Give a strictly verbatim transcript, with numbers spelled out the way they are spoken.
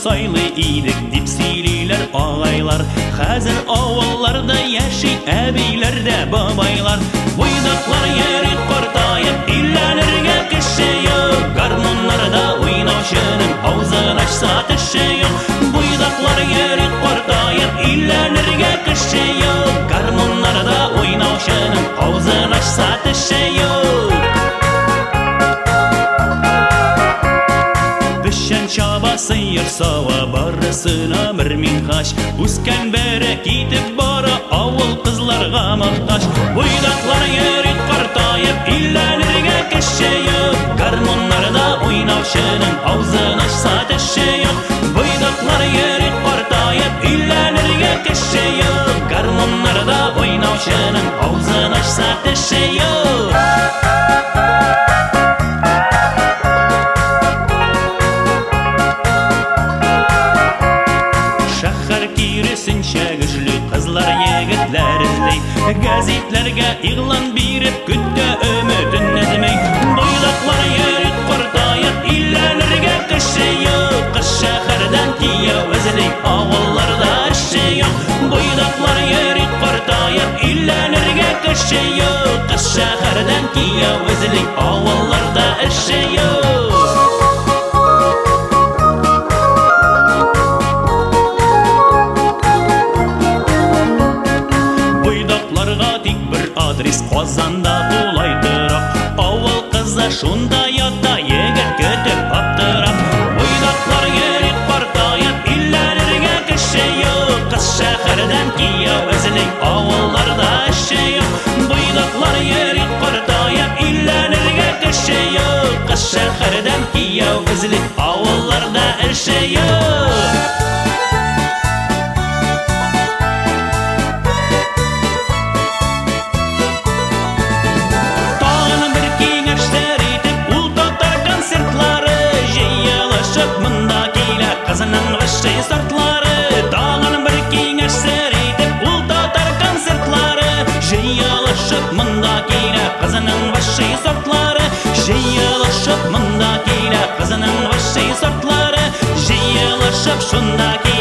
сайлы идек дип сөйлиләр агайлар. Хәзер авылларда яши әбиләр дә бабайлар. Буйдаклар йөри картаеп, өйләнергә кеше юк. Гармуннарда уйнаучының авызын ачса теше юк. Буйдаклар йөри картаеп, өйләнергә кеше юк. Гармуннарда уйнаучының авызын ачса теше юк. Пешән чаба сыер сава, барысына мәрмин хач. Үскән бәрә китеп бара, авыл кызларга мохтаҗ. Буйдаклар йөри картаеп, өйләнергә кеше юк. Гармуннарда уйнаучының авызын ачса теше юк. Буйдаклар йөри картаеп, өйләнергә кеше юк. Гармуннарда уйнаучының авызын ачса теше юк. Кызлар егетләр эзләй, газетләргә игълан биреп көтә өмөтен эзләй. Буйдаклар йөри картаеп, өйләнергә кеше юк. Кыз шәһәрдән кияү эзләй, авылларда эше юк. Буйдаклар йөри картаеп, өйләнергә кеше юк. Кыз шәһәрдән кияү эзләй, авылларда эше юк. Адрес Казанда тулай тырак. Авыл кызы шунда ята, егет көтеп аптырап. Буйдаклар йөри картаеп, өйләнергә кеше юк. Кыз шәһәрдән кияү эзләй, авылларда эше юк. Буйдаклар йөри картаеп, өйләнергә кеше юк. Кыз шәһәрдән кияү эзләй, авылларда эше юк. Кызының высший сортлары, тагын бер киңәшсер итеп, ул татар концертлары. Җыелышып монда килә кызының высший сортлары. Җыелышып монда килә кызының высший сортлары. Җыелышып шунда